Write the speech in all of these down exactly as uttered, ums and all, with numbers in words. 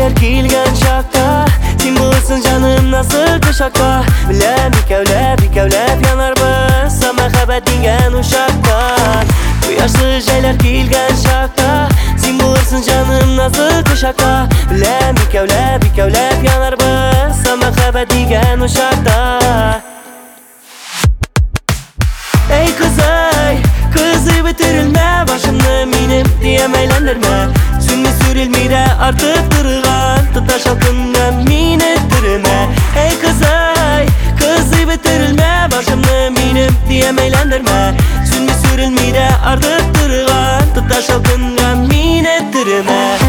şeyler kilgan şakta. Sen bulursun canım nasıl kuşakta. Bilem ikevlep ikevlep yanar biz Mahabbet degan uşakta. Bu yaşlı şeyler kilgan şakta. Sen bulursun canım nasıl kuşakta. Bilem ikevlep ikevlep yanar biz Mahabbet degan uşakta. Ey kızay, kızı bitirilme başımı minim diyem eğlendirme. Sünni sürülmeyde artık durgan Tutaş halkından min ettirme. Ey kızay, kızı bitirilme başımı minim diyem eğlendirme. Sünni sürülmeyde artık durgan Tutaş halkından min ettirme.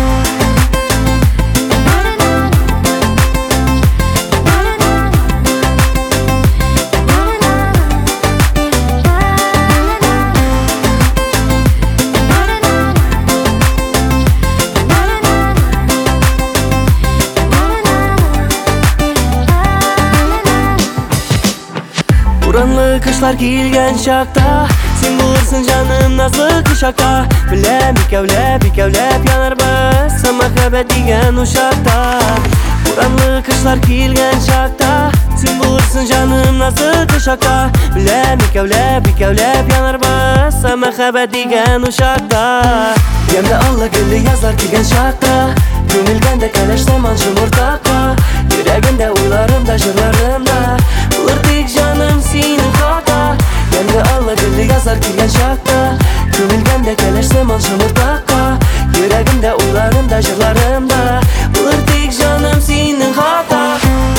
Buranlı kışlar kilgan şakta. Sen bulursun canım nasıl kuşakta. Bilem ikevlep ikevlep yanar biz Mahabbet degan uşakta. Buranlı kışlar kilgan şakta. Sen bulursun canım nasıl kuşakta. Bilem ikevlep ikevlep yanar biz Mahabbet degan uşakta. Yemde Allah gülü yazar kilgan şakta. Gönülgende keleştem alşım ortakta. Yüreğimde uylarımda jırlarımda bulur tek canım senin hata. Yemde Allah gülü yazar kilgan şakta. Gönülgende keleştem alşım ortakta. Yüreğimde uylarımda jırlarımda bulur tek canım senin hata.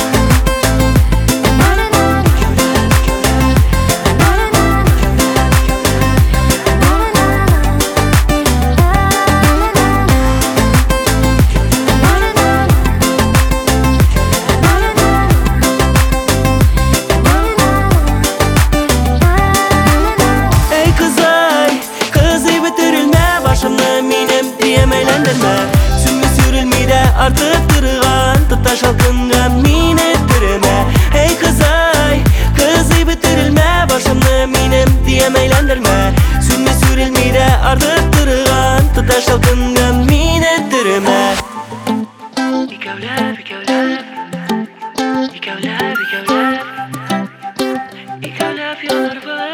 Sünni sürülmeyde artık durgan Tutaş halkından min ettirme. Hey kızay, kızı bitirilme başımı minim diyem eğlendirme. Sünni sürülmeyde artık durgan Tutaş halkından min ettirme. İkevlep ikevlep İkevlep ikevlep İkevlep yanar biz